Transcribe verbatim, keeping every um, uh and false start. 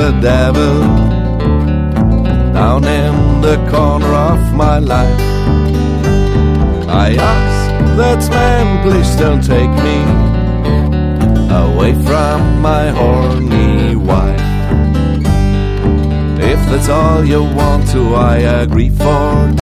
the devil down in the corner of my life. I ask that man, please don't take me away from my horny wife. If that's all you want to, I agree for